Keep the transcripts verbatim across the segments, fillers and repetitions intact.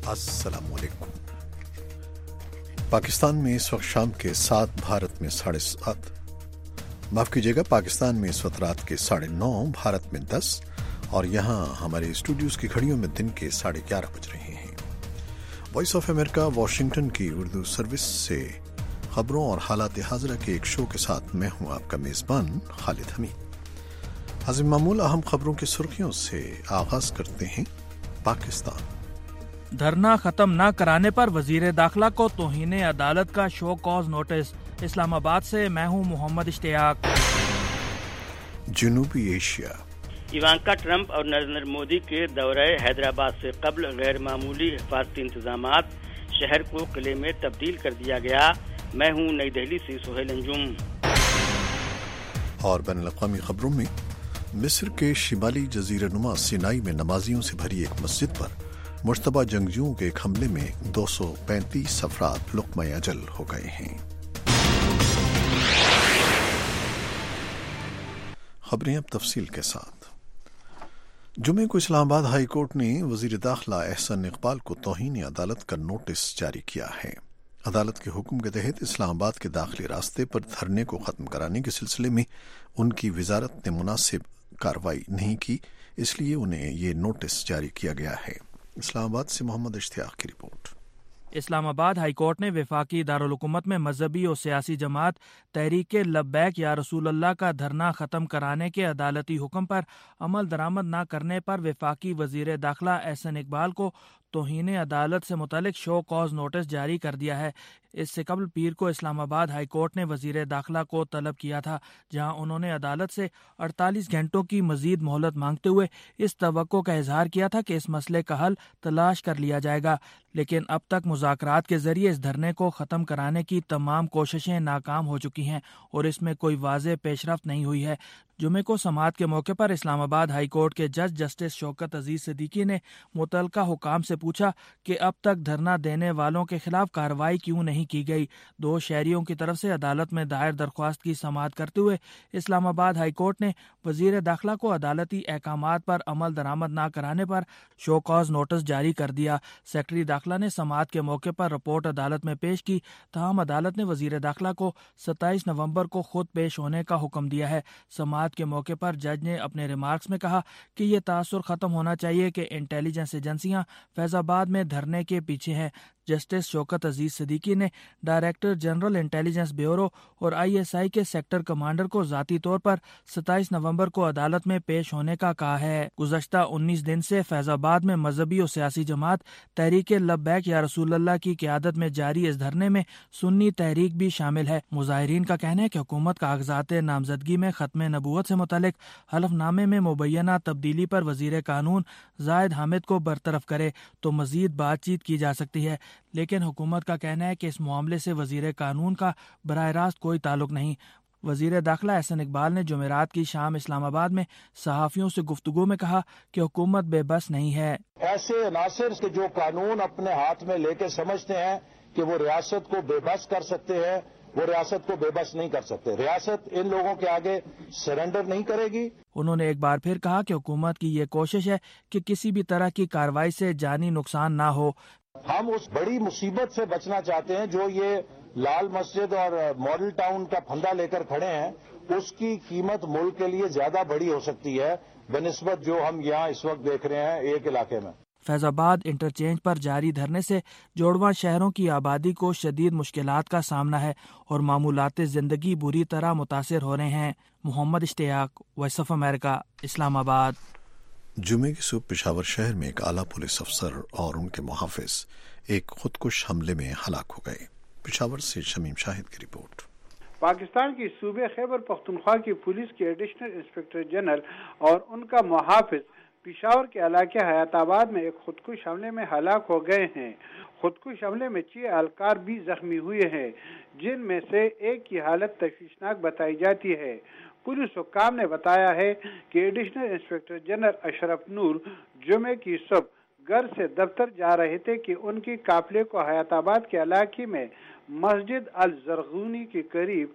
अस्सलाम वालेकुम। पाकिस्तान में इस वक्त शाम के सात, भारत में साढ़े सात, माफ कीजिएगा, पाकिस्तान में इस वक्त रात के साढ़े नौ, भारत में दस, और यहाँ हमारे स्टूडियोज की घड़ियों में दिन के साढ़े ग्यारह बज रहे हैं। वॉइस ऑफ अमेरिका वाशिंगटन की उर्दू सर्विस से खबरों और हालात हाज़िरा के एक शो के साथ मैं हूँ आपका मेज़बान खालिद हमीद। हाज़िर मामूल अहम खबरों की सुर्खियों से आगाज करते हैं। पाकिस्तान धरना खत्म न कराने पर वजीर दाखिला को तौहीन अदालत का शो कॉज नोटिस। इस्लामाबाद से मैं हूँ मोहम्मद इश्तियाक। जनूबी एशिया, इवांका ट्रंप और नरेंद्र मोदी के दौरे हैदराबाद से कबल गैर मामूली हिफाजती इंतजामात, शहर को किले में तब्दील कर दिया गया। मैं हूँ नई दिल्ली से सुहेल अंजुम। और बैनुल-अक़वामी खबरों में मिस्र के शिमाली जजीरा नुमा सिनाई में नमाजियों से भरी एक मस्जिद पर मुश्तबा जंगजुओं के एक हमले में दो सौ पैंतीस अफराद लुक़्मा-ए अजल हो गए हैं। खबरें अब तफसील के साथ। जुमे को इस्लामाबाद हाई कोर्ट ने वजीर दाखिला एहसन इकबाल को तौहीन अदालत का नोटिस जारी किया है। अदालत के हुक्म के तहत इस्लामाबाद के दाखिली रास्ते पर धरने को खत्म कराने के सिलसिले में उनकी वजारत ने मुनासिब कार्रवाई नहीं की, इसलिए उन्हें ये नोटिस जारी किया गया है। इस्लामाबाद से मोहम्मद इश्तियाक की रिपोर्ट। इस्लामाबाद हाई कोर्ट ने वफाकी दारुल हुकूमत में मजहबी और सियासी जमात तहरीक लब्बैक या रसूल अल्लाह का धरना खत्म कराने के अदालती हुक्म पर अमल दरामद न करने पर वफाकी वजीर दाखिला एहसन इकबाल को तौहीन अदालत से मुतल्लिक शो कॉज नोटिस जारी कर दिया है। इससे कबल पीर को इस्लामाबाद हाई कोर्ट ने वजीर दाखिला को तलब किया था, जहां उन्होंने अदालत से अड़तालीस घंटों की मजीद मोहलत मांगते हुए इस तवक्को का इजहार किया था कि इस मसले का हल तलाश कर लिया जाएगा। लेकिन अब तक मुज़ाकरात के जरिए इस धरने को ख़त्म कराने की तमाम कोशिशें नाकाम हो चुकी हैं और इसमें कोई वाज़ेह पेशरफ्त नहीं हुई है। जुमे को समाअत के मौके पर इस्लामाबाद हाई कोर्ट के जज जस्टिस शौकत अजीज सिद्दीकी ने मुतल्लिका हुकाम से पूछा कि अब तक धरना देने वालों के खिलाफ कार्रवाई क्यों नहीं की गई। दो शहरियों की तरफ से अदालत में दायर दरख्वास्त की समाअत करते हुए इस्लामाबाद हाई कोर्ट ने वजीर दाखिला को अदालती अहकामात पर अमल दरामद न कराने पर शो कॉज नोटिस जारी कर दिया। सेक्रेटरी दाखिला ने समाअत के मौके पर रिपोर्ट अदालत में पेश की, ताहम अदालत ने वजीर दाखिला को सत्ताईस नवंबर को खुद पेश होने का हुक्म दिया है। समाअत के मौके पर जज ने अपने रिमार्क्स में कहा कि ये तासुर खत्म होना चाहिए कि इंटेलिजेंस एजेंसियां फैजाबाद में धरने के पीछे हैं। जस्टिस शौकत अजीज सिद्दीकी ने डायरेक्टर जनरल इंटेलिजेंस ब्यूरो और आईएसआई के सेक्टर कमांडर को जाती तौर पर सत्ताईस नवंबर को अदालत में पेश होने का कहा है। गुज़श्ता उन्नीस दिन से फैजाबाद में मजहबी और सियासी जमात तहरीक लब्बैक या रसूल अल्लाह की क़यादत में जारी इस धरने में सुन्नी तहरीक भी शामिल है। मुजाहिरीन का कहना है कि हुकूमत कागजात नामजदगी में खत्म नबूवत से मुतल्लिक हलफनामे में मुबैना तब्दीली पर वजीर कानून जाहिद हामिद को बरतरफ करे तो मजीद बातचीत की जा सकती है। लेकिन हुकूमत का कहना है कि इस मामले से वजीर कानून का बराह रास्त कोई ताल्लुक नहीं। वजीर दाखिला एहसन इकबाल ने जुमेरात की शाम इस्लामाबाद में सहाफियों से गुफ्तगू में कहा कि हुकूमत बेबस नहीं है। ऐसे अनासर के जो कानून अपने हाथ में लेके समझते हैं कि वो रियासत को बेबस कर सकते हैं, वो रियासत को बेबस नहीं कर सकते। रियासत इन लोगों के आगे सरेंडर नहीं करेगी। उन्होंने एक बार फिर कहा कि हुकूमत की ये कोशिश है कि किसी भी तरह की कार्रवाई से जानी नुकसान ना हो। हम उस बड़ी मुसीबत से बचना चाहते हैं जो ये लाल मस्जिद और मॉडल टाउन का फंदा लेकर खड़े हैं। उसकी कीमत मुल्क के लिए ज्यादा बड़ी हो सकती है बनिस्बत जो हम यहाँ इस वक्त देख रहे हैं एक इलाके में। फैजाबाद इंटरचेंज पर जारी धरने से जोड़वा शहरों की आबादी को शदीद मुश्किलात का सामना है और मामूलात जिंदगी बुरी तरह मुतासिर हो रहे हैं। Mohammad Ishtiaq, voice of America, Islamabad. जुमे की सुबह पेशावर शहर में एक आला पुलिस अफसर और उनके मुहाफिज एक खुदकुश हमले में हलाक हो गए। पेशावर से शमीम शाहिद की रिपोर्ट। पाकिस्तान की सूबे खैबर पख्तूनख्वा की पुलिस के एडिशनल इंस्पेक्टर जनरल और उनका मुहाफिज पेशावर के इलाके हयाताबाद में एक खुदकुश हमले में हलाक हो गए हैं। खुदकुश हमले में छह एहलकार भी जख्मी हुए हैं, जिनमें से एक की हालत तशवीशनाक बताई जाती है। पुलिस हुक्काम ने बताया है कि additional inspector general Ashraf Noor जुमे की सुबह घर से दफ्तर जा रहे थे कि उनकी काफिले को हयाताबाद के इलाके में मस्जिद अल जरगूनी के करीब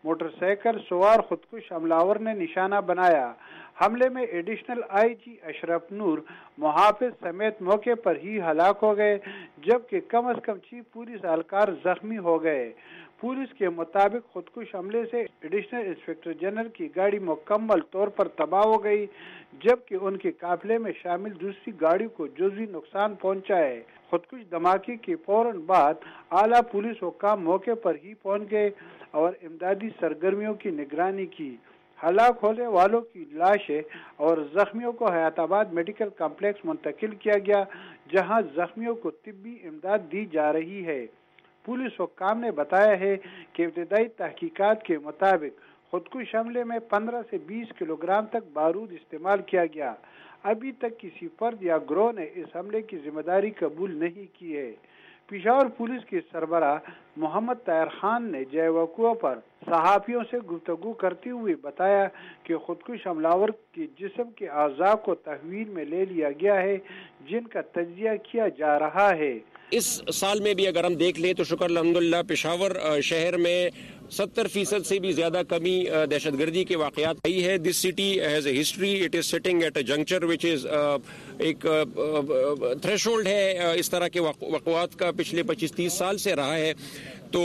موٹر سائیکل سوار خودکش حملہ نے نشانہ بنایا۔ حملے میں ایڈیشنل آئی جی اشرف نور محافظ سمیت موقع پر ہی ہلاک ہو گئے، جبکہ کم از کم چھ پولیس اہلکار زخمی ہو گئے۔ پولیس کے مطابق خودکش حملے سے ایڈیشنل انسپکٹر جنرل کی گاڑی مکمل طور پر تباہ ہو گئی، جبکہ ان کے قافلے میں شامل دوسری گاڑی کو جزوی نقصان پہنچا ہے۔ خودکش دھماکے کے فوراً بعد اعلیٰ پولیس حکام موقع پر ہی پہنچ گئے اور امدادی سرگرمیوں کی نگرانی کی۔ ہلاک ہونے والوں کی لاشیں اور زخمیوں کو حیات آباد میڈیکل کمپلیکس منتقل کیا گیا، جہاں زخمیوں کو طبی امداد دی جا رہی ہے۔ پولیس حکام نے بتایا ہے کہ ابتدائی تحقیقات کے مطابق خودکش حملے میں پندرہ سے بیس کلو گرام تک بارود استعمال کیا گیا۔ ابھی تک کسی فرد یا گروہ نے اس حملے کی ذمہ داری قبول نہیں کی ہے۔ پشاور پولیس کے سربراہ محمد طاہر خان نے جے وقوع پر صحافیوں سے گفتگو کرتے ہوئے بتایا کہ خودکش حملہ کے جسم کے اعضاء کو تحویل میں لے لیا گیا ہے، جن کا تجزیہ کیا جا رہا ہے۔ اس سال میں بھی اگر ہم دیکھ لیں تو شکر الحمدللہ پشاور شہر میں ستر فیصد سے بھی زیادہ کمی دہشت گردی کے واقعات آئی ہے۔ This city has a history, it is sitting at a juncture which is ایک تھریش ہولڈ ہے اس طرح کے واقعات کا، پچھلے پچیس تیس سال سے رہا ہے۔ تو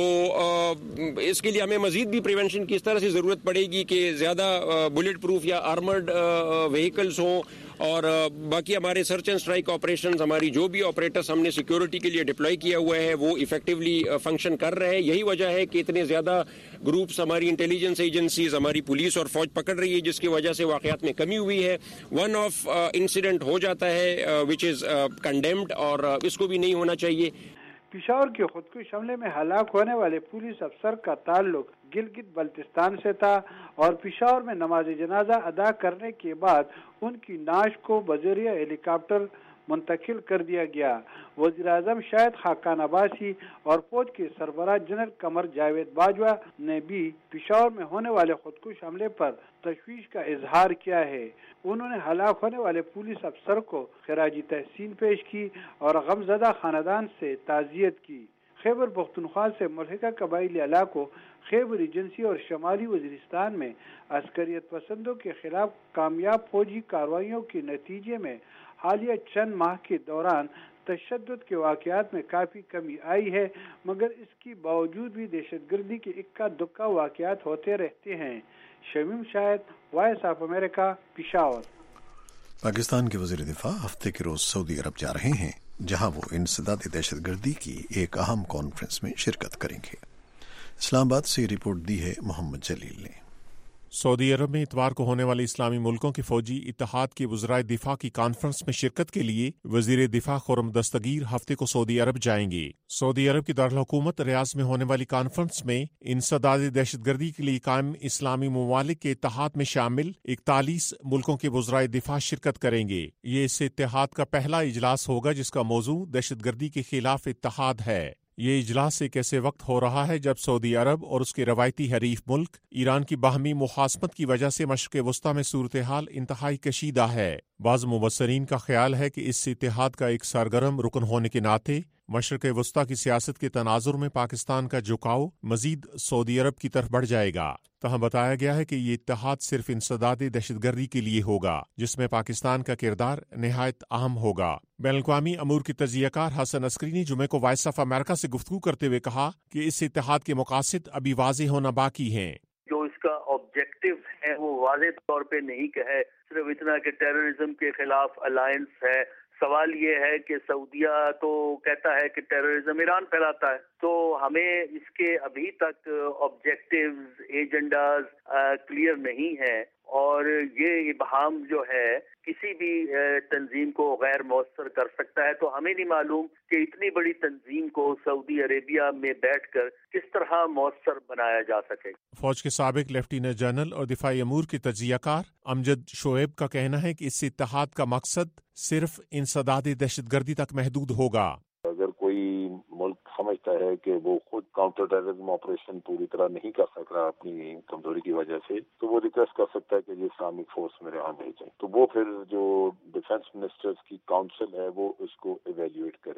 اس کے لیے ہمیں مزید بھی پریونشن کی اس طرح سے ضرورت پڑے گی کہ زیادہ بلٹ پروف یا آرمرڈ وہیکلز ہوں، اور باقی ہمارے سرچ اینڈ اسٹرائک آپریشنز، ہماری جو بھی آپریٹرز ہم نے سیکیورٹی کے لیے ڈپلوائے کیا ہوا ہے وہ ایفیکٹولی فنکشن کر رہے ہیں۔ یہی وجہ ہے کہ اتنے زیادہ گروپس ہماری انٹیلیجنس ایجنسیز، ہماری پولیس اور فوج پکڑ رہی ہے، جس کی وجہ سے واقعات میں کمی ہوئی ہے۔ ون آف انسیڈنٹ ہو جاتا ہے وچ از کنڈیمڈ، اور اس کو بھی نہیں ہونا چاہیے۔ پشاور کے خودکش حملے میں ہلاک ہونے والے پولیس افسر کا تعلق گلگت بلتستان سے تھا، اور پشاور میں نماز جنازہ ادا کرنے کے بعد ان کی نعش کو بذریعہ ہیلی کاپٹر منتقل کر دیا گیا۔ وزیر اعظم شاہد خاقان عباسی اور فوج کے سربراہ جنرل قمر جاوید باجوہ نے بھی پشاور میں ہونے والے خودکش حملے پر تشویش کا اظہار کیا ہے۔ انہوں نے ہلاک ہونے والے پولیس افسر کو خراج تحسین پیش کی اور غمزدہ خاندان سے تعزیت کی۔ خیبر پختونخوا سے ملحقہ قبائلی علاقوں خیبر ایجنسی اور شمالی وزیرستان میں عسکریت پسندوں کے خلاف کامیاب فوجی کارروائیوں کے نتیجے میں حالیہ چند ماہ کے دوران تشدد کے واقعات میں کافی کمی آئی ہے، مگر اس کے باوجود بھی دہشت گردی کے اکا دکا واقعات ہوتے رہتے ہیں۔ Shamim Shahid, voice of America, Peshawar. Pakistan کے وزیر دفاع ہفتے کے روز سعودی عرب جا رہے ہیں، جہاں وہ انسداد دہشت گردی کی ایک اہم کانفرنس میں شرکت کریں گے۔ اسلام آباد سے رپورٹ دی ہے محمد جلیل نے۔ سعودی عرب میں اتوار کو ہونے والے اسلامی ملکوں کے فوجی اتحاد کے وزرائے دفاع کی کانفرنس میں شرکت کے لیے وزیر دفاع خرم دستگیر ہفتے کو سعودی عرب جائیں گے۔ سعودی عرب کی دارالحکومت ریاض میں ہونے والی کانفرنس میں انسداد دہشت گردی کے لیے قائم اسلامی ممالک کے اتحاد میں شامل اکتالیس ملکوں کے وزرائے دفاع شرکت کریں گے۔ یہ اس اتحاد کا پہلا اجلاس ہوگا جس کا موضوع دہشت گردی کے خلاف اتحاد ہے۔ یہ اجلاس ایک ایسے وقت ہو رہا ہے جب سعودی عرب اور اس کے روایتی حریف ملک ایران کی باہمی مخاصمت کی وجہ سے مشرق وسطیٰ میں صورتحال انتہائی کشیدہ ہے۔ بعض مبصرین کا خیال ہے کہ اس اتحاد کا ایک سرگرم رکن ہونے کے ناطے مشرق وسطیٰ کی سیاست کے تناظر میں پاکستان کا جھکاؤ مزید سعودی عرب کی طرف بڑھ جائے گا۔ تاہم بتایا گیا ہے کہ یہ اتحاد صرف انسداد دہشت گردی کے لیے ہوگا، جس میں پاکستان کا کردار نہایت اہم ہوگا۔ بین الاقوامی امور کی تجزیہ کار حسن عسکری نے جمعے کو وائس آف امریکہ سے گفتگو کرتے ہوئے کہا کہ اس اتحاد کے مقاصد ابھی واضح ہونا باقی ہیں۔ جو اس کا آبجیکٹو ہے وہ واضح طور پہ نہیں کہے، صرف اتنا کہ ٹیررزم کے خلاف الائنس ہے۔ سوال یہ ہے کہ سعودیہ تو کہتا ہے کہ ٹیررزم ایران پھیلاتا ہے، تو ہمیں اس کے ابھی تک آبجیکٹیوز، ایجنڈاز کلیئر نہیں ہیں، اور یہ ابہام جو ہے کسی بھی تنظیم کو غیر مؤثر کر سکتا ہے۔ تو ہمیں نہیں معلوم کہ اتنی بڑی تنظیم کو سعودی عربیہ میں بیٹھ کر کس طرح مؤثر بنایا جا سکے۔ فوج کے سابق لیفٹیننٹ جنرل اور دفاعی امور کے تجزیہ کار امجد شعیب کا کہنا ہے کہ اس اتحاد کا مقصد صرف انسداد دہشت گردی تک محدود ہوگا۔ اگر کوئی ملک سمجھتا ہے کہ وہ خود کاؤنٹر ٹیررزم آپریشن پوری طرح نہیں کر سک رہا اپنی کمزوری کی وجہ سے، تو وہ ریکویسٹ کر سکتا ہے کہ یہ اسلامک فورس میرے یہاں بھیجیں، تو وہ پھر جو ڈیفنس منسٹرز کی کاؤنسل ہے وہ اس کو ایویلیویٹ کرے گی۔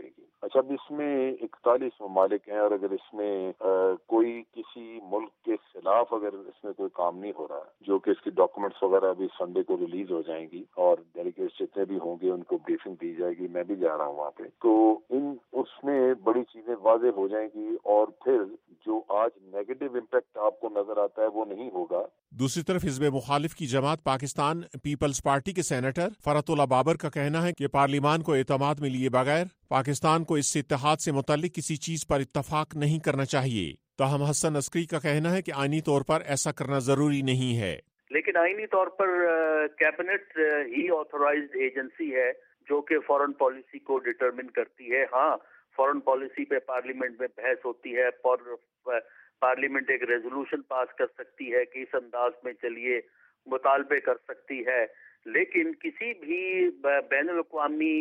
اچھا، اب اس میں اکتالیس ممالک ہیں اور اگر اس میں آ, کوئی کسی ملک کے خلاف اگر اس میں کوئی کام نہیں ہو رہا، جو کہ اس کی ڈاکومنٹس وغیرہ ابھی سنڈے کو ریلیز ہو جائیں گی اور ڈیلیگیٹس جتنے بھی ہوں گے ان کو بریفنگ دی جائے گی، میں بھی جا رہا ہوں وہاں پہ، تو ان اس میں بڑی چیزیں واضح ہو جائیں گی اور پھر جو آج نیگیٹو امپیکٹ آپ کو نظر آتا ہے وہ نہیں ہوگا۔ دوسری طرف حزب مخالف کی جماعت پاکستان پیپلز پارٹی کے سینیٹر فرحت اللہ بابر کا کہنا ہے کہ پارلیمان کو اعتماد میں لیے بغیر پاکستان کو اس اتحاد سے متعلق کسی چیز پر اتفاق نہیں کرنا چاہیے۔ تاہم حسن عسکری کا کہنا ہے کہ آئینی طور پر ایسا کرنا ضروری نہیں ہے، لیکن آئینی طور پر کیبنٹ ہی آتھورائزڈ ایجنسی ہے جو کہ فورن پالیسی کو ڈٹرمن کرتی ہے۔ ہاں، فورن پالیسی پہ پارلیمنٹ میں بحث ہوتی ہے، پارلیمنٹ ایک ریزولوشن پاس کر سکتی ہے کہ اس انداز میں چلیے، مطالبے کر سکتی ہے، لیکن کسی بھی بین الاقوامی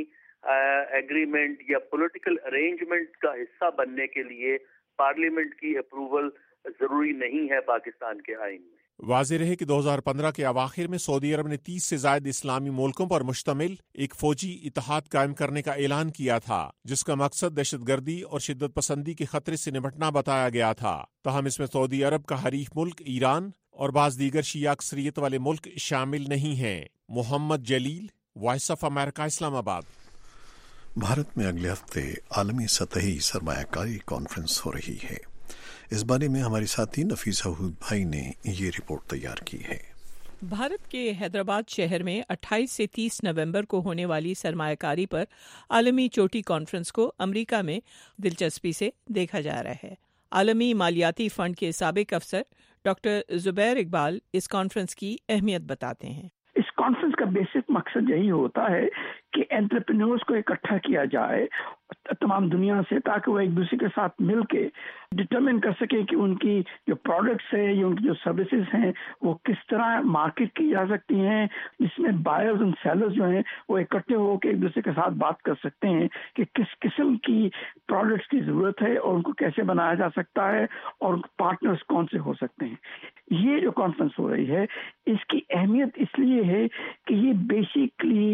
ایگریمنٹ یا پولیٹیکل ارینجمنٹ کا حصہ بننے کے لیے پارلیمنٹ کی اپروول ضروری نہیں ہے پاکستان کے آئین میں۔ واضح رہے کہ دو ہزار پندرہ کے اواخر میں سعودی عرب نے تیس سے زائد اسلامی ملکوں پر مشتمل ایک فوجی اتحاد قائم کرنے کا اعلان کیا تھا، جس کا مقصد دہشت گردی اور شدت پسندی کے خطرے سے نمٹنا بتایا گیا تھا۔ تاہم اس میں سعودی عرب کا حریف ملک ایران اور بعض دیگر شیعہ اکثریت والے ملک شامل نہیں ہیں۔ محمد جلیل، وائس آف امریکہ، اسلام آباد۔ بھارت میں اگلے ہفتے عالمی سطحی سرمایہ کاری کانفرنس ہو رہی ہے۔ اس بارے میں ہماری ساتھی نفیسہ حود بھائی نے یہ رپورٹ تیار کی ہے۔ بھارت کے حیدرآباد شہر میں اٹھائیس سے تیس نومبر کو ہونے والی سرمایہ کاری پر عالمی چوٹی کانفرنس کو امریکہ میں دلچسپی سے دیکھا جا رہا ہے۔ عالمی مالیاتی فنڈ کے سابق افسر ڈاکٹر زبیر اقبال اس کانفرنس کی اہمیت بتاتے ہیں۔ اس کانفرنس کا بیسک مقصد یہی ہوتا ہے کہ انٹرپرینورز کو اکٹھا کیا جائے تمام دنیا سے، تاکہ وہ ایک دوسرے کے ساتھ مل کے ڈٹرمن کر سکیں کہ ان کی جو پروڈکٹس ہیں یا ان کی جو سروسز ہیں وہ کس طرح مارکیٹ کی جا سکتی ہیں، جس میں بائرز اور سیلرز جو ہیں وہ اکٹھے ہو کے ایک دوسرے کے ساتھ بات کر سکتے ہیں کہ کس قسم کی پروڈکٹس کی ضرورت ہے اور ان کو کیسے بنایا جا سکتا ہے اور پارٹنرز کون سے ہو سکتے ہیں۔ یہ جو کانفرنس ہو رہی ہے اس کی اہمیت اس لیے ہے کہ یہ بیسیکلی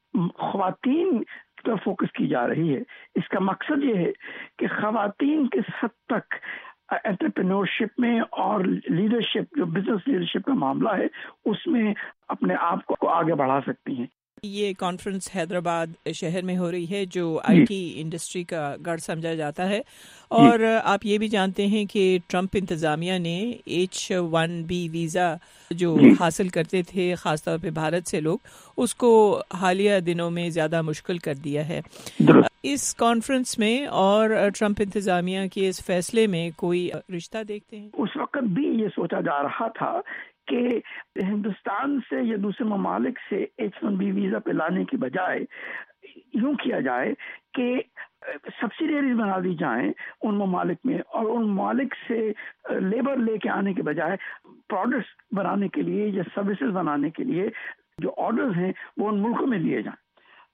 خواتین پر فوکس کی جا رہی ہے۔ اس کا مقصد یہ ہے کہ خواتین کس حد تک انٹرپرینورشپ میں اور لیڈرشپ، جو بزنس لیڈرشپ کا معاملہ ہے، اس میں اپنے آپ کو آگے بڑھا سکتی ہیں۔ یہ کانفرنس حیدرآباد شہر میں ہو رہی ہے جو آئی ٹی انڈسٹری کا گڑھ سمجھا جاتا ہے، اور آپ یہ بھی جانتے ہیں کہ ٹرمپ انتظامیہ نے ایچ ون بی ویزا جو حاصل کرتے تھے خاص طور پہ بھارت سے لوگ، اس کو حالیہ دنوں میں زیادہ مشکل کر دیا ہے۔ اس کانفرنس میں اور ٹرمپ انتظامیہ کے اس فیصلے میں کوئی رشتہ دیکھتے ہیں؟ اس وقت بھی یہ سوچا جا رہا تھا کہ ہندوستان سے یا دوسرے ممالک سے ایچ ون بی ویزا پہ لانے کی بجائے یوں کیا جائے کہ سبسیڈیریز بنا دی جائیں ان ممالک میں، اور ان ممالک سے لیبر لے کے آنے کے بجائے پروڈکٹس بنانے کے لیے یا سروسز بنانے کے لیے جو آرڈرز ہیں وہ ان ملکوں میں دیے جائیں۔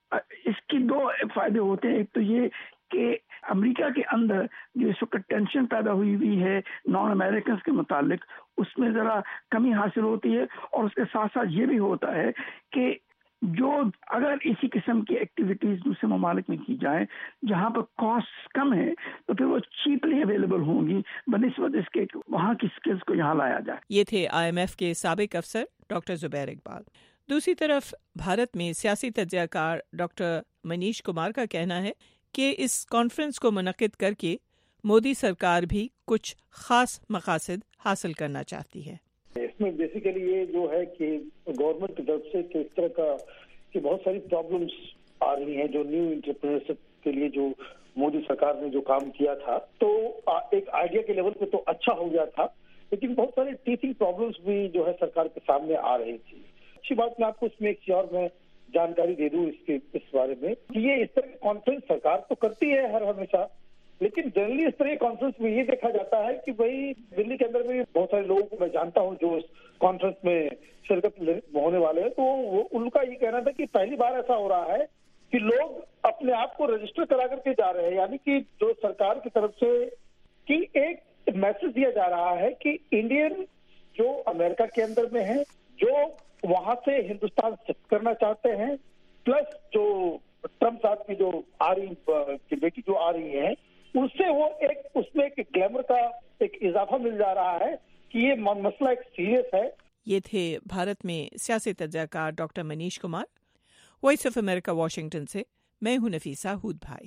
اس کی دو فائدے ہوتے ہیں، ایک تو یہ کہ امریکہ کے اندر جو اس وقت ٹینشن پیدا ہوئی ہوئی ہے نان امریکنز کے متعلق، اس میں ذرا کمی حاصل ہوتی ہے، اور اس کے ساتھ ساتھ یہ بھی ہوتا ہے کہ جو اگر اسی قسم کی ایکٹیویٹیز دوسرے ممالک میں کی جائیں جہاں پر کاسٹ کم ہے تو پھر وہ چیپلی اویلیبل ہوں گی بنسبت اس کے وہاں کی سکلز کو یہاں لایا جائے۔ یہ تھے آئی ایم ایف کے سابق افسر ڈاکٹر زبیر اقبال۔ دوسری طرف بھارت میں سیاسی تجزیہ کار ڈاکٹر منیش کمار کا کہنا ہے کہ اس کانفرنس کو منعقد کر کے مودی سرکار بھی کچھ خاص مقاصد حاصل کرنا چاہتی ہے۔ اس میں بیسیکلی یہ جو ہے کہ گورنمنٹ کی طرف سے اس طرح کا کہ بہت ساری پرابلمس آ رہی ہیں جو نیو انٹرپرینرشپ کے لیے جو مودی سرکار نے جو کام کیا تھا، تو ایک آئیڈیا کے لیول پہ تو اچھا ہو گیا تھا، لیکن بہت ساری ٹیچنگ پرابلمس بھی جو ہے سرکار کے سامنے آ رہی تھی۔ اچھی بات میں آپ کو اس میں ایک اور میں جانکاری دے دوں اس کے اس بارے میں کہ یہ اس طرح کی کانفرنس سرکار تو کرتی ہے ہر ہمیشہ، لیکن جنرلی اس طرح کی کانفرنس میں یہ دیکھا جاتا ہے کہ بھائی دلی کے اندر بھی بہت سارے لوگوں کو میں جانتا ہوں جو اس کانفرنس میں شرکت ہونے والے ہیں، تو وہ ان کا یہ کہنا تھا کہ پہلی بار ایسا ہو رہا ہے کہ لوگ اپنے آپ کو رجسٹر کرا کر کے جا رہے ہیں، یعنی کہ جو سرکار کی طرف سے کہ ایک میسج دیا جا رہا ہے کہ انڈین جو امریکہ کے اندر میں ہیں، جو وہاں سے ہندوستان شفٹ کرنا چاہتے ہیں، پلس جو ٹرمپ صاحب کی جو آ رہی کی بیٹی جو آ رہی ہے اس سے وہ ایک اس میں ایک گلیمر کا ایک اضافہ مل جا رہا ہے کہ یہ مسئلہ ایک سیریس ہے. یہ تھے بھارت میں سیاسی تجزیہ کار doctor Manish Kumar. Voice of America Washington سے میں ہوں نفیسہ ہود بھائی.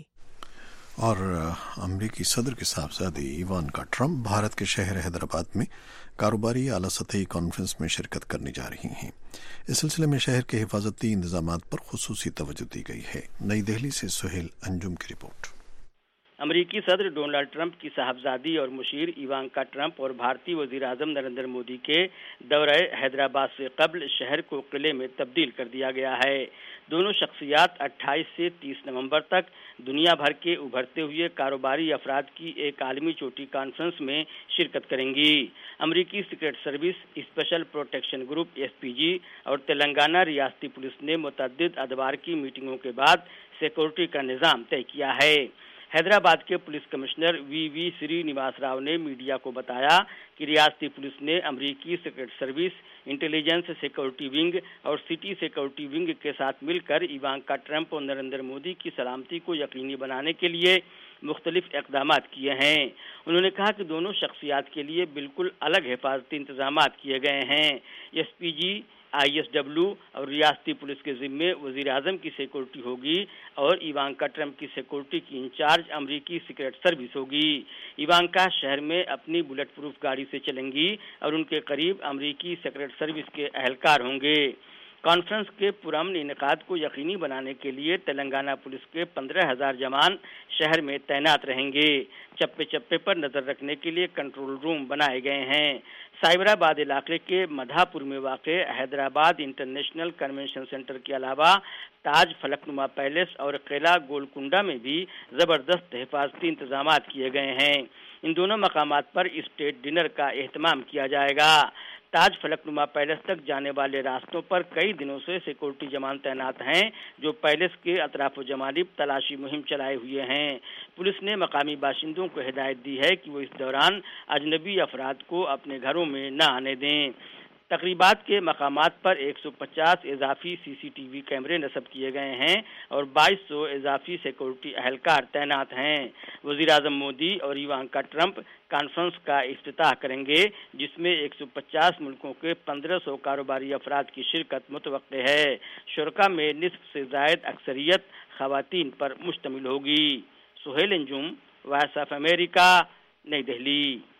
اور امریکی صدر کے صاحبزادی ایوانکا ٹرمپ بھارت کے شہر حیدرآباد میں کاروباری اعلیٰ سطحی کانفرنس میں شرکت کرنے جا رہی ہیں. اس سلسلے میں شہر کے حفاظتی انتظامات پر خصوصی توجہ دی گئی ہے. نئی دہلی سے سہیل انجم کی رپورٹ. امریکی صدر ڈونلڈ ٹرمپ کی صاحبزادی اور مشیر ایوانکا ٹرمپ اور بھارتی وزیر اعظم نریندر مودی کے دورہ حیدرآباد سے قبل شہر کو قلعے میں تبدیل کر دیا گیا ہے. دونوں شخصیات اٹھائیس سے تیس نومبر تک دنیا بھر کے ابھرتے ہوئے کاروباری افراد کی ایک عالمی چوٹی کانفرنس میں شرکت کریں گی. امریکی secret service, special protection group S P G اور تلنگانہ ریاستی پولیس نے متعدد ادوار کی میٹنگوں کے بعد سیکورٹی کا نظام طے کیا ہے. حیدرآباد کے police commissioner V V Srinivas Rao نے میڈیا کو بتایا کہ ریاستی پولیس نے امریکی secret service, intelligence security wing اور سٹی سیکورٹی ونگ کے ساتھ مل کر ایوانکا ٹرمپ اور نریندر مودی کی سلامتی کو یقینی بنانے کے لیے مختلف اقدامات کیے ہیں. انہوں نے کہا کہ دونوں شخصیات کے لیے بالکل الگ حفاظتی انتظامات کیے گئے ہیں. S P G, I S W اور ریاستی پولیس کے ذمے وزیر اعظم کی سیکورٹی ہوگی اور ایوانکا ٹرمپ کی سیکورٹی کی انچارج امریکی سیکرٹ سروس ہوگی. ایوانکا شہر میں اپنی بلٹ پروف گاڑی سے چلیں گی اور ان کے قریب امریکی سیکرٹ سروس کے اہلکار ہوں گے. کانفرنس کے پرامن انعقاد کو یقینی بنانے کے لیے تلنگانہ پولیس کے پندرہ ہزار جوان شہر میں تعینات رہیں گے. چپے چپے پر نظر رکھنے کے لیے کنٹرول روم بنائے گئے ہیں. سائبرآباد علاقے کے مدھا پور میں واقع حیدرآباد انٹرنیشنل کنونشن سینٹر کے علاوہ تاج فلک نما پیلس اور قلعہ گولکنڈا میں بھی زبردست حفاظتی انتظامات کیے گئے ہیں. ان دونوں مقامات پر اسٹیٹ ڈنر کا اہتمام کیا جائے گا. تاج فلک نما پیلس تک جانے والے راستوں پر کئی دنوں سے سیکورٹی جوان تعینات ہیں جو پیلس کے اطراف و جانب تلاشی مہم چلائے ہوئے ہیں. پولیس نے مقامی باشندوں کو ہدایت دی ہے کہ وہ اس دوران اجنبی افراد کو اپنے گھروں میں نہ آنے دیں. تقریبات کے مقامات پر ایک سو پچاس اضافی سی سی ٹی وی کیمرے نصب کیے گئے ہیں اور بائیس سو اضافی سیکورٹی اہلکار تعینات ہیں. وزیر اعظم مودی اور ایوانکا ٹرمپ کانفرنس کا افتتاح کریں گے جس میں ایک سو پچاس ملکوں کے پندرہ سو کاروباری افراد کی شرکت متوقع ہے. شرکا میں نصف سے زائد اکثریت خواتین پر مشتمل ہوگی. Sohail Anjum, voice of America, نئی دہلی.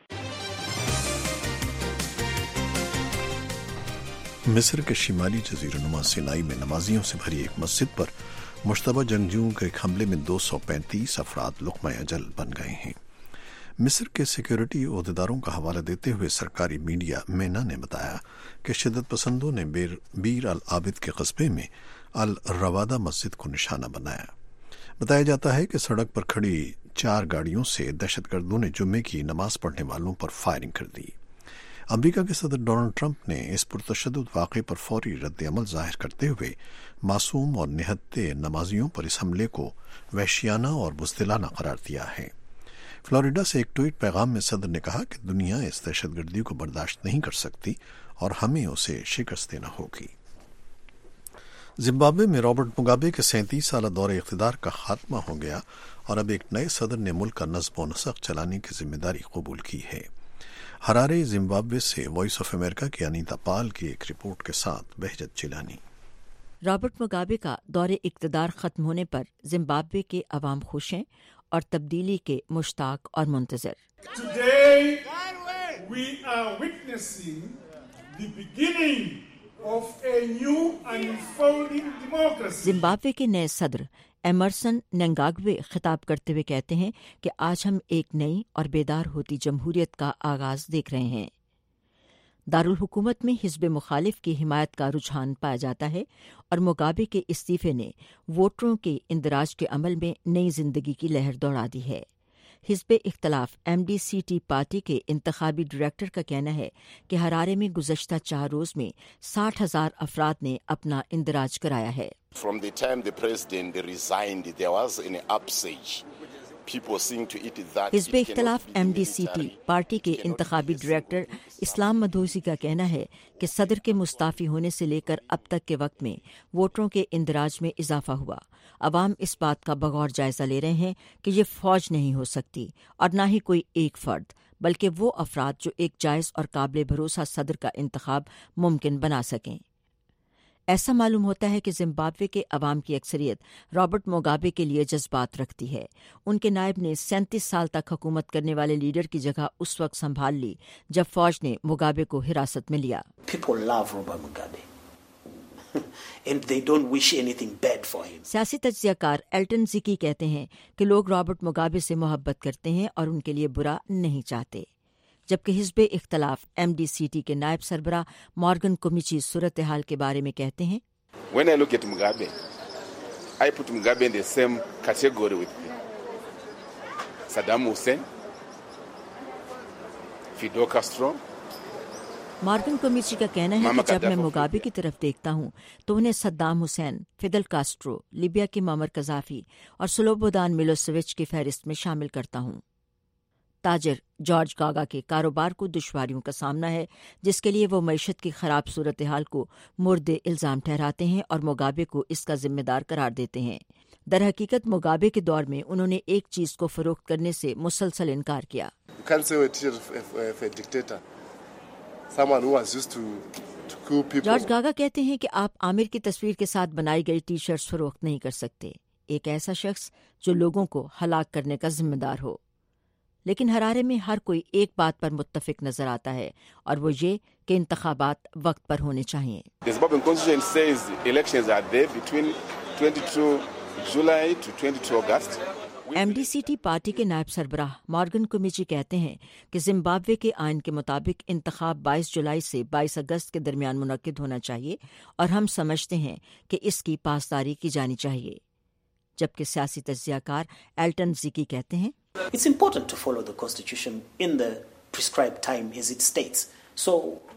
مصر کے شمالی جزیرہ نما سینائی میں نمازیوں سے بھری ایک مسجد پر مشتبہ جنگجوؤں کے ایک حملے میں دو سو پینتیس افراد لقمہ اجل بن گئے ہیں. مصر کے سیکیورٹی عہدیداروں کا حوالہ دیتے ہوئے سرکاری میڈیا مینا نے بتایا کہ شدت پسندوں نے بیر, بیر العابد کے قصبے میں الروادہ مسجد کو نشانہ بنایا. بتایا جاتا ہے کہ سڑک پر کھڑی چار گاڑیوں سے دہشت گردوں نے جمعے کی نماز پڑھنے والوں پر فائرنگ کر دی. امریکہ کے صدر ڈونلڈ ٹرمپ نے اس پرتشدد واقعے پر فوری رد عمل ظاہر کرتے ہوئے معصوم اور نہتے نمازیوں پر اس حملے کو وحشیانہ اور بزدلانہ قرار دیا ہے. فلوریڈا سے ایک ٹویٹ پیغام میں صدر نے کہا کہ دنیا اس دہشت گردی کو برداشت نہیں کر سکتی اور ہمیں اسے شکست دینا ہوگی. زمبابوے میں رابرٹ مگابے کے سینتیس سالہ دور اقتدار کا خاتمہ ہو گیا اور اب ایک نئے صدر نے ملک کا نظم و نسق چلانے کی ذمہ داری قبول کی ہے. ہرارے زمبابوے سے وائس آف امریکہ کی انیتا پال کی ایک رپورٹ کے ساتھ بہجت چیلانی. رابرٹ مگابے کا دور اقتدار ختم ہونے پر زمبابوے کے عوام خوش ہیں اور تبدیلی کے مشتاق اور منتظر. Today we are witnessing the beginning of a new unfolding democracy. Zimbabwe کے نئے صدر ایمرسن ننگاگوے خطاب کرتے ہوئے کہتے ہیں کہ آج ہم ایک نئی اور بیدار ہوتی جمہوریت کا آغاز دیکھ رہے ہیں. دارالحکومت میں حزب مخالف کی حمایت کا رجحان پایا جاتا ہے اور مگابے کے استعفے نے ووٹروں کے اندراج کے عمل میں نئی زندگی کی لہر دوڑا دی ہے. حزب اختلاف M D C T party کے انتخابی ڈائریکٹر کا کہنا ہے کہ ہرارے میں گزشتہ چار روز میں ساٹھ ہزار افراد نے اپنا اندراج کرایا ہے. From the time the president resigned, there was an upsurge हिज़्ब इख्तिलाफ M D C T party के इंतखाबी डायरेक्टर इस्लाम मधोसी का कहना है कि सदर के मुस्ताफ़ी होने से लेकर अब तक के वक्त में वोटरों के इंदराज में इजाफा हुआ। अवाम इस बात का बगौर जायजा ले रहे हैं कि ये फौज नहीं हो सकती और न ही कोई एक फर्द, बल्कि वो अफराद जो एक जायज़ और काबिल भरोसा सदर का इंतखाब मुमकिन बना सकें। ऐसा मालूम होता है कि जिम्बाब्वे के अवाम की अक्सरियत रॉबर्ट मुगाबे के लिए जज्बात रखती है। उनके नायब ने सैंतीस साल तक हुकूमत करने वाले लीडर की जगह उस वक्त संभाल ली जब फौज ने मुगाबे को हिरासत में लिया। सियासी तज्जियाकार एल्टन ज़िकी कहते हैं कि लोग रॉबर्ट मुगाबे से मोहब्बत करते हैं और उनके लिए बुरा नहीं चाहते, जबकि हिज़्ब इख्तिलाफ एम डी सी टी के नायब सरबराह मॉर्गन कुमिची सूरत हाल के बारे में कहते हैं, When I look at Mugabe, I put Mugabe in the same category with Saddam Hussein, Fidel Castro. Morgan Komichi का कहना है कि जब मैं मुगाबे की तरफ देखता हूँ तो उन्हें Saddam Hussein, Fidel Castro, Libya के मामर कज़ाफी और स्लोबोदान मिलोसेविच की फहरिस्त में शामिल करता हूँ। ताजिर जॉर्ज गागा के कारोबार को दुश्वारियों का सामना है, जिसके लिए वो मईशत की खराब सूरत हाल को मुर्दे इल्ज़ाम ठहराते हैं और मुगाबे को इसका जिम्मेदार करार देते हैं। दरहकीकत मुगाबे के दौर में उन्होंने एक चीज़ को फरोख्त करने से मुसलसल इनकार किया। जॉर्ज गागा कहते हैं कि आप आमिर की तस्वीर के साथ बनाई गई टी शर्ट्स फरोख्त नहीं कर सकते, एक ऐसा शख्स जो लोगों को हलाक करने का जिम्मेदार हो। लेकिन हरारे में हर कोई एक बात पर मुत्तफिक नजर आता है और वो ये कि इंतखाबात वक्त पर होने चाहिए। M D C T party के नायब सरबराह मॉर्गन कुमिची कहते हैं कि जिम्बाब्वे के आइन के मुताबिक इंतखाब बाईस जुलाई से बाईस अगस्त के दरमियान मुनक्किद होना चाहिए और हम समझते हैं कि इसकी पासदारी की जानी चाहिए। जबकि सियासी तज्जियाकार एल्टन ज़िकी कहते हैं, It's important to follow the constitution in the prescribed time as it states. So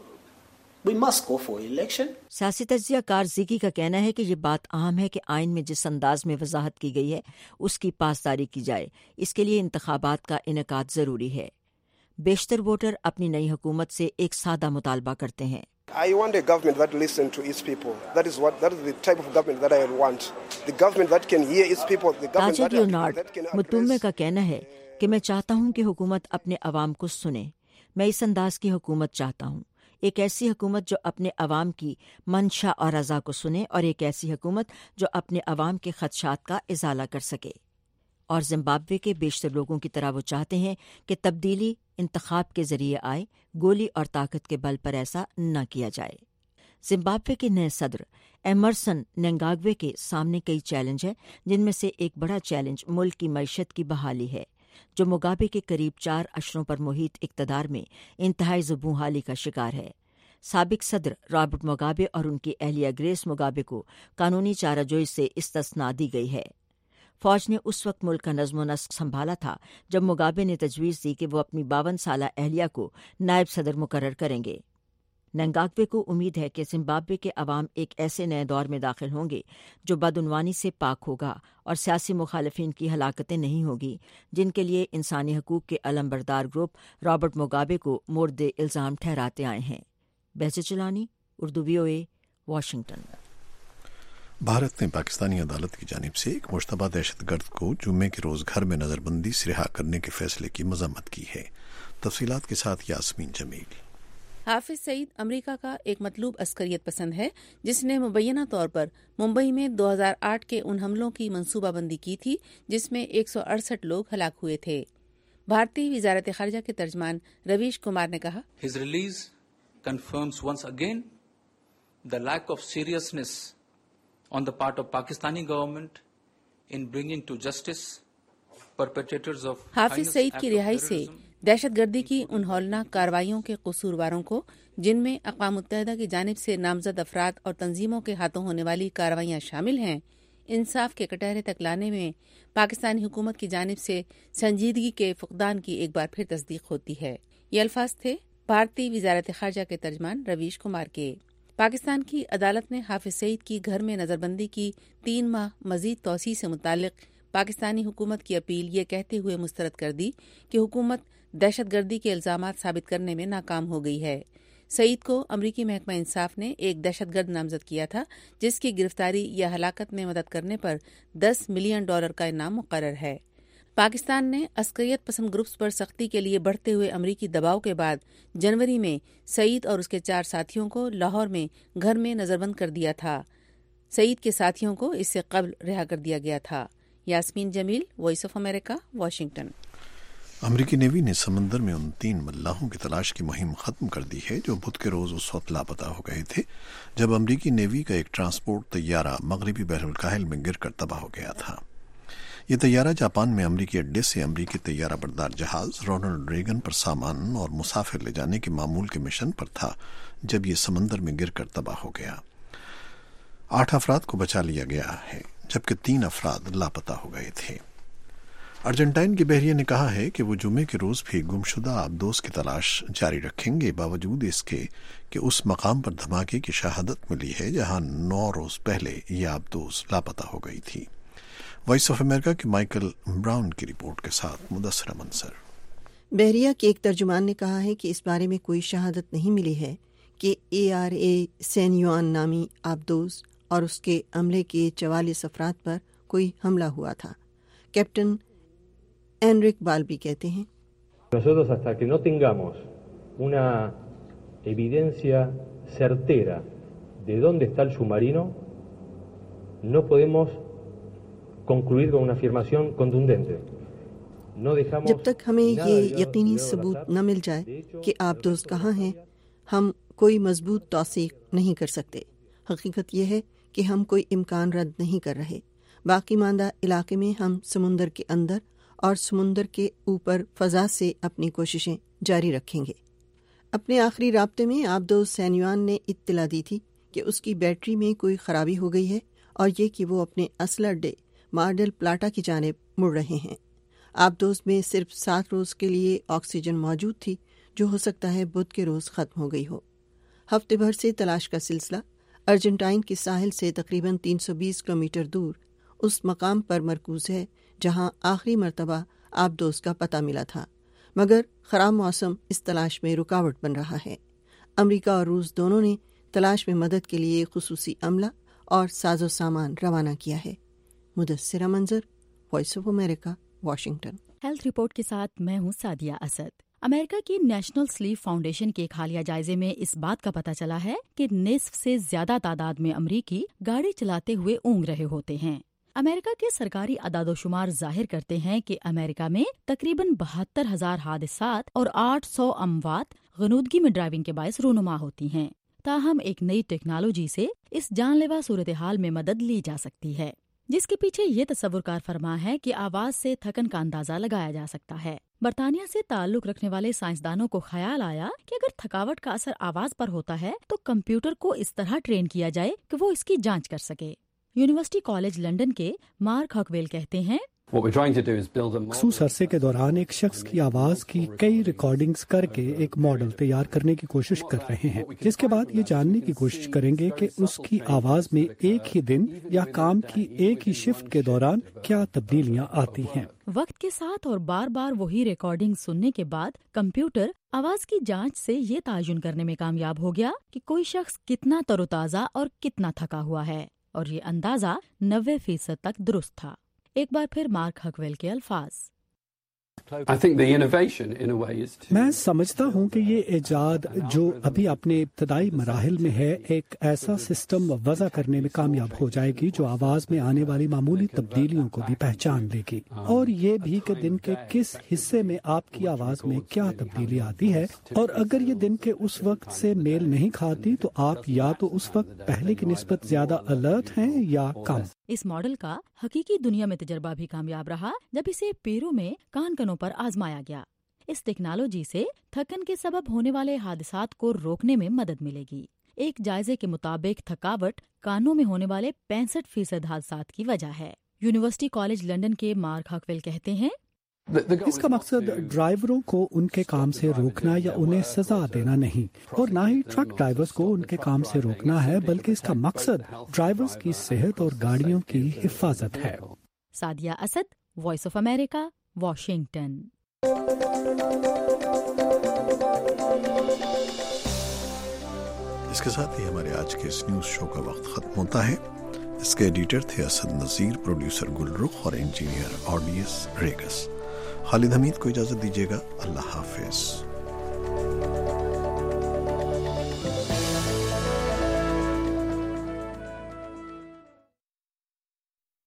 we must go for election. सियासी तज्जियाकार ज़िकी का कहना है कि ये बात अहम है कि आइन में जिस अंदाज में वजाहत की गई है उसकी पासदारी की जाए। इसके लिए इंतखाबात का इनेकाद ज़रूरी है। बेशतर वोटर अपनी नई हुकूमत से एक सादा मुतालबा करते हैं। I want a government that listens to its people. That is what that is the type of government that I want. The government that can hear its people. The government that, that can मुतुम्मे का कहना है कि मैं चाहता हूं कि हुकूमत अपने अवाम को सुने। मैं इस अंदाज की हुकूमत चाहता हूं, एक ऐसी हुकूमत जो अपने अवाम की मंशा और रज़ा को सुने और एक ऐसी हुकूमत जो अपने अवाम के खदशात का इजाला कर सके। और जिम्बाब्वे के बेशतर लोगों की तरह वो चाहते हैं कि तब्दीली इंतखाब के जरिए आए, गोली और ताकत के बल पर ऐसा न किया जाए। जिम्बाब्वे के नए सदर एमरसन नंगाग्वे के सामने कई चैलेंज हैं, जिनमें से एक बड़ा चैलेंज मुल्क की मईशत की बहाली है, जो मुगाबे के करीब चार अशरों पर मुहित इक़्तिदार में इंतहाई ज़ुबूहाली का शिकार है। साबिक सदर रॉबर्ट मुगाबे और उनकी अहलिया ग्रेस मुगाबे को कानूनी चाराजोई से इस्तिस्ना दी गई है। फौज ने उस वक्त मुल्क का नज़्म नस्क संभाला था जब मुगाबे ने तजवीज़ दी कि वो अपनी बावन साला अहलिया को नायब सदर मुकर्रर करेंगे। नंगाग्वे को उम्मीद है कि जिम्बाब्वे के अवाम एक ऐसे नए दौर में दाखिल होंगे जो बदउनवानी से पाक होगा और सियासी मुखालिफिन की हलाकतें नहीं होगी, जिनके लिए इंसानी हकूक़ के अलमबरदार ग्रुप रॉबर्ट मुगाबे को मुर्दे इल्ज़ाम ठहराते आए हैं। बहसे चलानी, Urdu V O A, Washington. Bharat ने पाकिस्तानी अदालत की जानिब से एक मुश्तबा दहशतगर्द को जुम्मे के रोज़ घर में नज़रबंदी से रिहा करने के फैसले की मज़म्मत की है। तफसीलात के साथ यास्मीन जमील। हाफिज सईद अमेरिका का एक मतलूब अस्करियत पसंद है जिसने मुबैना तौर पर मुंबई में दो हज़ार आठ के उन हमलों की मनसूबाबंदी की थी जिसमें एक सौ अड़सठ लोग हलाक हुए थे। भारतीय वजारत खारजा के तर्जमान रवीश कुमार ने कहा, His release confirms once again the lack of seriousness on the part of Pakistani government in bringing to justice perpetrators of Hafiz Saeed की रिहाई से दहशतगर्दी की उन हौलनाक कार्रवाइयों के कसूरवारों को, जिनमें अक़वाम मुत्तहिदा की जानिब से नामजद अफराद और तंजीमों के हाथों होने वाली कार्रवाइयाँ शामिल हैं, इंसाफ के कटहरे तक लाने में पाकिस्तानी हुकूमत की जानिब से संजीदगी के फुकदान की एक बार फिर तस्दीक होती है। ये अल्फाज थे भारतीय वजारत खारजा के तर्जमान रवीश कुमार के। पाकिस्तान की अदालत ने हाफिज सईद की घर में नज़रबंदी की तीन माह मजीद तोसी से मुतालिक پاکستانی حکومت کی اپیل یہ کہتے ہوئے مسترد کر دی کہ حکومت دہشت گردی کے الزامات ثابت کرنے میں ناکام ہو گئی ہے۔ سعید کو امریکی محکمہ انصاف نے ایک دہشت گرد نامزد کیا تھا جس کی گرفتاری یا ہلاکت میں مدد کرنے پر دس ملین ڈالر کا انعام مقرر ہے۔ پاکستان نے عسکریت پسند گروپس پر سختی کے لیے بڑھتے ہوئے امریکی دباؤ کے بعد جنوری میں سعید اور اس کے چار ساتھیوں کو لاہور میں گھر میں نظر بند کر دیا تھا۔ سعید کے ساتھیوں کو اس سے قبل رہا کر دیا گیا تھا۔ Yasmeen Jamil, voice of America, Washington. امریکی نیوی نے سمندر میں ان تین ملاحوں کی تلاش کی مہم ختم کر دی ہے جو بدھ کے روز اس وقت لاپتہ ہو گئے تھے جب امریکی نیوی کا ایک ٹرانسپورٹ طیارہ مغربی بحر الکاہل میں گر کر تباہ ہو گیا تھا۔ یہ طیارہ جاپان میں امریکی اڈے سے امریکی طیارہ بردار جہاز رونلڈ ریگن پر سامان اور مسافر لے جانے کے معمول کے مشن پر تھا جب یہ سمندر میں گر کر تباہ ہو گیا۔ آٹھ افراد کو بچا لیا گیا ہے جبکہ تین افراد لاپتہ ہو گئے تھے۔ ارجنٹائن کے بحریہ نے کہا ہے کہ وہ جمعے کے روز بھی گمشدہ آبدوز کی تلاش جاری رکھیں گے باوجود اس کے کہ اس مقام پر دھماکے کی شہادت ملی ہے جہاں نو روز پہلے یہ آبدوز لاپتہ ہو گئی تھی۔ وائس آف امریکہ کے مائیکل براؤن کی رپورٹ کے ساتھ مدثر منصر۔ بحریہ کے ایک ترجمان نے کہا ہے کہ اس بارے میں کوئی شہادت نہیں ملی ہے کہ اے آر اے سین یوان نامی آبدوز اور اس کے عملے کے چوالیس افراد پر کوئی حملہ ہوا تھا۔ کیپٹن انرک بالبی کہتے ہیں Nosotros hasta que no tengamos una evidencia certera de dónde está el submarino no podemos concluir con una afirmación contundente. No dejamos جب تک ہمیں یہ یقینی ثبوت نہ مل جائے کہ آبدوز کہاں ہیں ہم کوئی مضبوط توثیق نہیں کر سکتے۔ حقیقت یہ ہے کہ ہم کوئی امکان رد نہیں کر رہے۔ باقی ماندہ علاقے میں ہم سمندر کے اندر اور سمندر کے اوپر فضا سے اپنی کوششیں جاری رکھیں گے۔ اپنے آخری رابطے میں آبدوز سینیوان نے اطلاع دی تھی کہ اس کی بیٹری میں کوئی خرابی ہو گئی ہے اور یہ کہ وہ اپنے اصل اڈے مارڈل پلاٹا کی جانب مڑ رہے ہیں۔ آبدوز میں صرف سات روز کے لیے آکسیجن موجود تھی جو ہو سکتا ہے بدھ کے روز ختم ہو گئی ہو۔ ہفتے بھر سے تلاش کا سلسلہ ارجنٹائن کے ساحل سے تقریباً تین سو بیس کلومیٹر دور اس مقام پر مرکوز ہے جہاں آخری مرتبہ آبدوز کا پتہ ملا تھا، مگر خراب موسم اس تلاش میں رکاوٹ بن رہا ہے۔ امریکہ اور روس دونوں نے تلاش میں مدد کے لیے خصوصی عملہ اور ساز و سامان روانہ کیا ہے۔ Mudassira Manzar, voice of America, Washington. Health report کے ساتھ میں ہوں سعدیہ اسد۔ امریکہ کی نیشنل سلیپ فاؤنڈیشن کے ایک حالیہ جائزے میں اس بات کا پتہ چلا ہے کہ نصف سے زیادہ تعداد میں امریکی گاڑی چلاتے ہوئے اونگ رہے ہوتے ہیں۔ امریکہ کے سرکاری اعداد و شمار ظاہر کرتے ہیں کہ امریکہ میں تقریباً بہتر ہزار حادثات اور آٹھ سو اموات غنودگی میں ڈرائیونگ کے باعث رونما ہوتی ہیں۔ تاہم ایک نئی ٹیکنالوجی سے اس جان لیوا صورتحال میں مدد لی جا سکتی ہے، جس کے پیچھے یہ تصور کار فرما ہے کہ آواز سے تھکن کا اندازہ لگایا جا سکتا ہے۔ برطانیہ سے تعلق رکھنے والے سائنسدانوں کو خیال آیا کہ اگر تھکاوٹ کا اثر آواز پر ہوتا ہے تو کمپیوٹر کو اس طرح ٹرین کیا جائے کہ وہ اس کی جانچ کر سکے۔ یونیورسٹی کالج لنڈن کے مارک ہاکویل کہتے ہیں مخصوص عرصے کے دوران ایک شخص کی آواز کی کئی ریکارڈنگز کر کے ایک ماڈل تیار کرنے کی کوشش کر رہے ہیں، جس کے بعد یہ جاننے کی کوشش کریں گے کہ اس کی آواز میں ایک ہی دن یا کام کی ایک ہی شفٹ کے دوران کیا تبدیلیاں آتی ہیں۔ وقت کے ساتھ اور بار بار وہی ریکارڈنگ سننے کے بعد کمپیوٹر آواز کی جانچ سے یہ تعین کرنے میں کامیاب ہو گیا کہ کوئی شخص کتنا تر و تازہ اور کتنا تھکا ہوا ہے، اور یہ اندازہ نوے فیصد تک درست تھا۔ ایک بار پھر مارک ہکویل کے الفاظ۔ میں سمجھتا ہوں کہ یہ ایجاد جو ابھی اپنے ابتدائی مراحل میں ہے ایک ایسا سسٹم وضع کرنے میں کامیاب ہو جائے گی جو آواز میں آنے والی معمولی تبدیلیوں کو بھی پہچان لے گی، اور یہ بھی کہ دن کے کس حصے میں آپ کی آواز میں کیا تبدیلی آتی ہے، اور اگر یہ دن کے اس وقت سے میل نہیں کھاتی تو آپ یا تو اس وقت پہلے کی نسبت زیادہ الرٹ ہیں یا کم۔ اس ماڈل کا حقیقی دنیا میں تجربہ بھی کامیاب رہا جب اسے پیرو میں کان کنوں پر آزمایا گیا۔ اس ٹیکنالوجی سے تھکن کے سبب ہونے والے حادثات کو روکنے میں مدد ملے گی۔ ایک جائزے کے مطابق تھکاوٹ کانوں میں ہونے والے پینسٹھ فیصد حادثات کی وجہ ہے۔ یونیورسٹی کالج لنڈن کے مارک ہاکویل کہتے ہیں اس کا مقصد ڈرائیوروں کو ان کے کام سے روکنا یا انہیں سزا دینا نہیں، اور نہ ہی ٹرک ڈرائیورز کو ان کے کام سے روکنا ہے، بلکہ اس کا مقصد ڈرائیورز کی صحت اور گاڑیوں کی حفاظت ہے۔ Sadia Asad, voice of America, Washington. इसके साथ ही हमारे आज के इस न्यूज शो का वक्त खत्म होता है। इसके एडिटर थे असद नज़ीर, प्रोड्यूसर गुलरुख और इंजीनियर ऑडियस रेगस। खालिद हमीद को इजाजत दीजिएगा। अल्लाह हाफिज।